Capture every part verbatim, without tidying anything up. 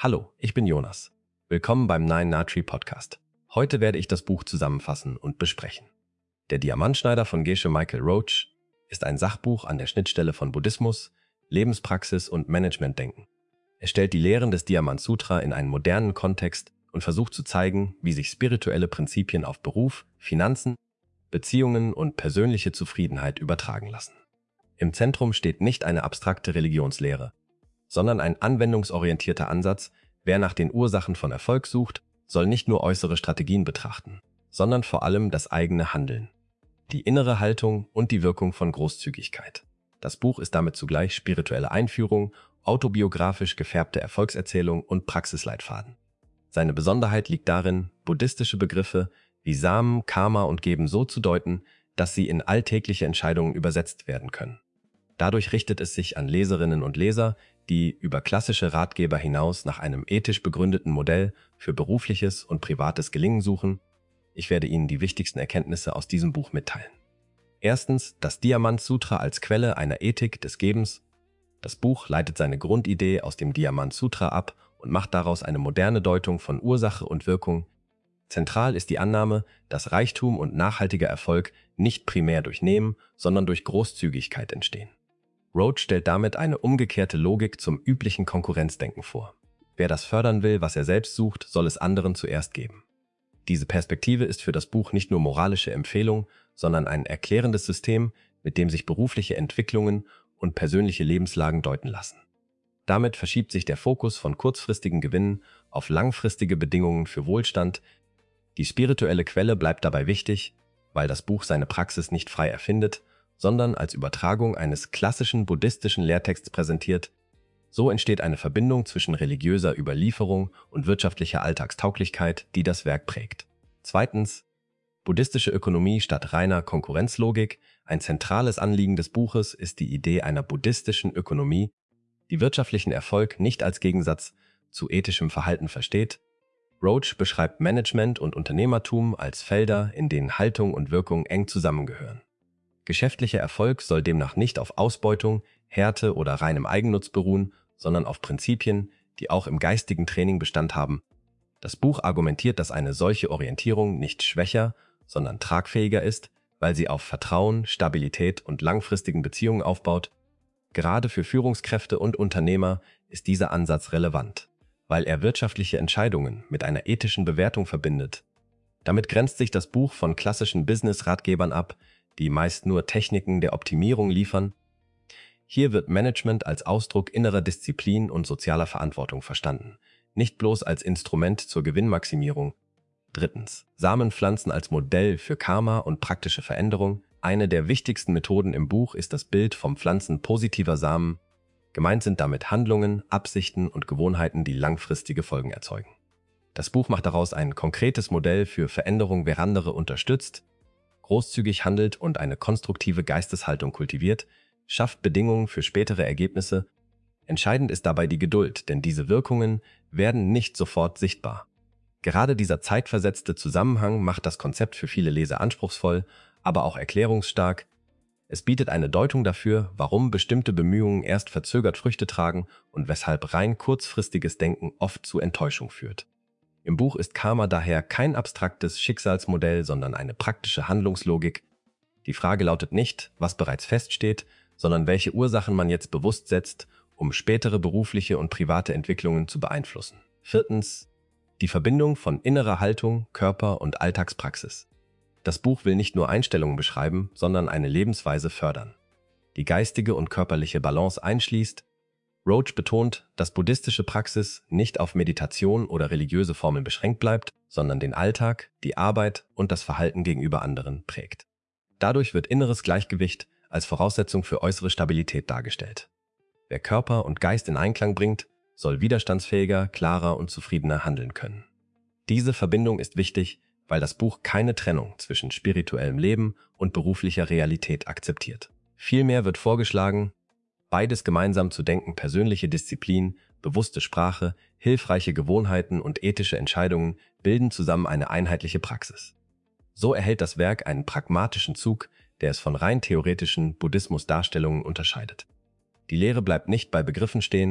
Hallo, ich bin Jonas. Willkommen beim Nine Natri Podcast. Heute werde ich das Buch zusammenfassen und besprechen. Der Diamantschneider von Geshe Michael Roach ist ein Sachbuch an der Schnittstelle von Buddhismus, Lebenspraxis und Managementdenken. Es stellt die Lehren des Diamant Sutra in einen modernen Kontext und versucht zu zeigen, wie sich spirituelle Prinzipien auf Beruf, Finanzen, Beziehungen und persönliche Zufriedenheit übertragen lassen. Im Zentrum steht nicht eine abstrakte Religionslehre, sondern ein anwendungsorientierter Ansatz. Wer nach den Ursachen von Erfolg sucht, soll nicht nur äußere Strategien betrachten, sondern vor allem das eigene Handeln, die innere Haltung und die Wirkung von Großzügigkeit. Das Buch ist damit zugleich spirituelle Einführung, autobiografisch gefärbte Erfolgserzählung und Praxisleitfaden. Seine Besonderheit liegt darin, buddhistische Begriffe wie Samen, Karma und Geben so zu deuten, dass sie in alltägliche Entscheidungen übersetzt werden können. Dadurch richtet es sich an Leserinnen und Leser, die über klassische Ratgeber hinaus nach einem ethisch begründeten Modell für berufliches und privates Gelingen suchen. Ich werde Ihnen die wichtigsten Erkenntnisse aus diesem Buch mitteilen. Erstens, das Diamant Sutra als Quelle einer Ethik des Gebens. Das Buch leitet seine Grundidee aus dem Diamant Sutra ab und macht daraus eine moderne Deutung von Ursache und Wirkung. Zentral ist die Annahme, dass Reichtum und nachhaltiger Erfolg nicht primär durch Nehmen, sondern durch Großzügigkeit entstehen. Roach stellt damit eine umgekehrte Logik zum üblichen Konkurrenzdenken vor. Wer das fördern will, was er selbst sucht, soll es anderen zuerst geben. Diese Perspektive ist für das Buch nicht nur moralische Empfehlung, sondern ein erklärendes System, mit dem sich berufliche Entwicklungen und persönliche Lebenslagen deuten lassen. Damit verschiebt sich der Fokus von kurzfristigen Gewinnen auf langfristige Bedingungen für Wohlstand. Die spirituelle Quelle bleibt dabei wichtig, weil das Buch seine Praxis nicht frei erfindet, sondern als Übertragung eines klassischen buddhistischen Lehrtexts präsentiert. So entsteht eine Verbindung zwischen religiöser Überlieferung und wirtschaftlicher Alltagstauglichkeit, die das Werk prägt. Zweitens, buddhistische Ökonomie statt reiner Konkurrenzlogik. Ein zentrales Anliegen des Buches ist die Idee einer buddhistischen Ökonomie, die wirtschaftlichen Erfolg nicht als Gegensatz zu ethischem Verhalten versteht. Roach beschreibt Management und Unternehmertum als Felder, in denen Haltung und Wirkung eng zusammengehören. Geschäftlicher Erfolg soll demnach nicht auf Ausbeutung, Härte oder reinem Eigennutz beruhen, sondern auf Prinzipien, die auch im geistigen Training Bestand haben. Das Buch argumentiert, dass eine solche Orientierung nicht schwächer, sondern tragfähiger ist, weil sie auf Vertrauen, Stabilität und langfristigen Beziehungen aufbaut. Gerade für Führungskräfte und Unternehmer ist dieser Ansatz relevant, weil er wirtschaftliche Entscheidungen mit einer ethischen Bewertung verbindet. Damit grenzt sich das Buch von klassischen Business-Ratgebern ab, die meist nur Techniken der Optimierung liefern. Hier wird Management als Ausdruck innerer Disziplin und sozialer Verantwortung verstanden, nicht bloß als Instrument zur Gewinnmaximierung. Drittens, Samenpflanzen als Modell für Karma und praktische Veränderung. Eine der wichtigsten Methoden im Buch ist das Bild vom Pflanzen positiver Samen. Gemeint sind damit Handlungen, Absichten und Gewohnheiten, die langfristige Folgen erzeugen. Das Buch macht daraus ein konkretes Modell für Veränderung, wer andere unterstützt, großzügig handelt und eine konstruktive Geisteshaltung kultiviert, schafft Bedingungen für spätere Ergebnisse. Entscheidend ist dabei die Geduld, denn diese Wirkungen werden nicht sofort sichtbar. Gerade dieser zeitversetzte Zusammenhang macht das Konzept für viele Leser anspruchsvoll, aber auch erklärungsstark. Es bietet eine Deutung dafür, warum bestimmte Bemühungen erst verzögert Früchte tragen und weshalb rein kurzfristiges Denken oft zu Enttäuschung führt. Im Buch ist Karma daher kein abstraktes Schicksalsmodell, sondern eine praktische Handlungslogik. Die Frage lautet nicht, was bereits feststeht, sondern welche Ursachen man jetzt bewusst setzt, um spätere berufliche und private Entwicklungen zu beeinflussen. Viertens, die Verbindung von innerer Haltung, Körper und Alltagspraxis. Das Buch will nicht nur Einstellungen beschreiben, sondern eine Lebensweise fördern, die geistige und körperliche Balance einschließt. Roach betont, dass buddhistische Praxis nicht auf Meditation oder religiöse Formeln beschränkt bleibt, sondern den Alltag, die Arbeit und das Verhalten gegenüber anderen prägt. Dadurch wird inneres Gleichgewicht als Voraussetzung für äußere Stabilität dargestellt. Wer Körper und Geist in Einklang bringt, soll widerstandsfähiger, klarer und zufriedener handeln können. Diese Verbindung ist wichtig, weil das Buch keine Trennung zwischen spirituellem Leben und beruflicher Realität akzeptiert. Vielmehr wird vorgeschlagen, beides gemeinsam zu denken: persönliche Disziplin, bewusste Sprache, hilfreiche Gewohnheiten und ethische Entscheidungen bilden zusammen eine einheitliche Praxis. So erhält das Werk einen pragmatischen Zug, der es von rein theoretischen Buddhismus-Darstellungen unterscheidet. Die Lehre bleibt nicht bei Begriffen stehen,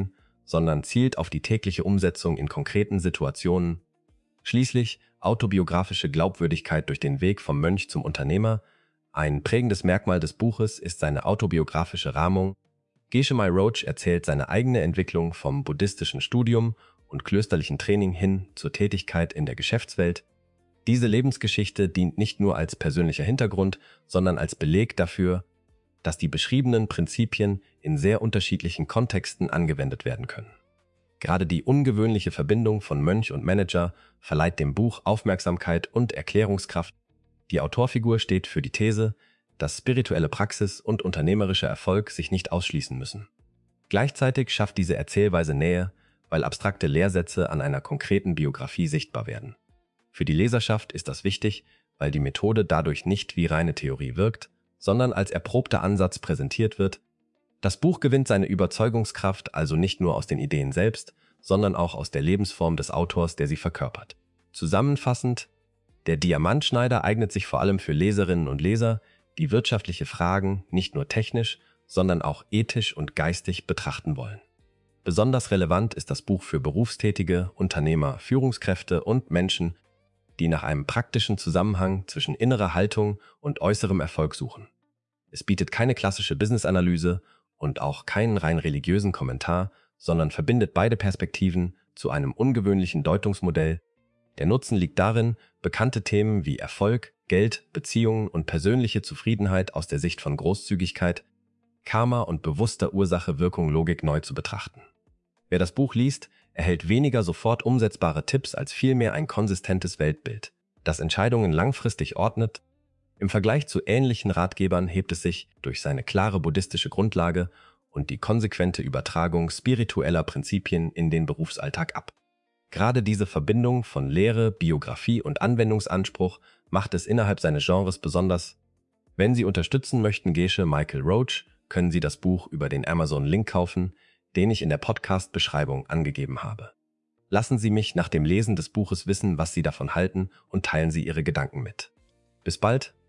sondern zielt auf die tägliche Umsetzung in konkreten Situationen. Schließlich autobiografische Glaubwürdigkeit durch den Weg vom Mönch zum Unternehmer. Ein prägendes Merkmal des Buches ist seine autobiografische Rahmung. Geshe-Mai Roach erzählt seine eigene Entwicklung vom buddhistischen Studium und klösterlichen Training hin zur Tätigkeit in der Geschäftswelt. Diese Lebensgeschichte dient nicht nur als persönlicher Hintergrund, sondern als Beleg dafür, dass die beschriebenen Prinzipien in sehr unterschiedlichen Kontexten angewendet werden können. Gerade die ungewöhnliche Verbindung von Mönch und Manager verleiht dem Buch Aufmerksamkeit und Erklärungskraft. Die Autorfigur steht für die These, dass spirituelle Praxis und unternehmerischer Erfolg sich nicht ausschließen müssen. Gleichzeitig schafft diese Erzählweise Nähe, weil abstrakte Lehrsätze an einer konkreten Biografie sichtbar werden. Für die Leserschaft ist das wichtig, weil die Methode dadurch nicht wie reine Theorie wirkt, sondern als erprobter Ansatz präsentiert wird. Das Buch gewinnt seine Überzeugungskraft also nicht nur aus den Ideen selbst, sondern auch aus der Lebensform des Autors, der sie verkörpert. Zusammenfassend, der Diamantschneider eignet sich vor allem für Leserinnen und Leser, die wirtschaftliche Fragen nicht nur technisch, sondern auch ethisch und geistig betrachten wollen. Besonders relevant ist das Buch für berufstätige Unternehmer, Führungskräfte und Menschen, die nach einem praktischen Zusammenhang zwischen innerer Haltung und äußerem Erfolg suchen. Es bietet keine klassische Business-Analyse und auch keinen rein religiösen Kommentar, sondern verbindet beide Perspektiven zu einem ungewöhnlichen Deutungsmodell. Der Nutzen liegt darin, bekannte Themen wie Erfolg, Geld, Beziehungen und persönliche Zufriedenheit aus der Sicht von Großzügigkeit, Karma und bewusster Ursache-Wirkung-Logik neu zu betrachten. Wer das Buch liest, erhält weniger sofort umsetzbare Tipps als vielmehr ein konsistentes Weltbild, das Entscheidungen langfristig ordnet. Im Vergleich zu ähnlichen Ratgebern hebt es sich durch seine klare buddhistische Grundlage und die konsequente Übertragung spiritueller Prinzipien in den Berufsalltag ab. Gerade diese Verbindung von Lehre, Biografie und Anwendungsanspruch macht es innerhalb seines Genres besonders. Wenn Sie unterstützen möchten Geshe-Mai Roach, können Sie das Buch über den Amazon-Link kaufen, den ich in der Podcast-Beschreibung angegeben habe. Lassen Sie mich nach dem Lesen des Buches wissen, was Sie davon halten und teilen Sie Ihre Gedanken mit. Bis bald!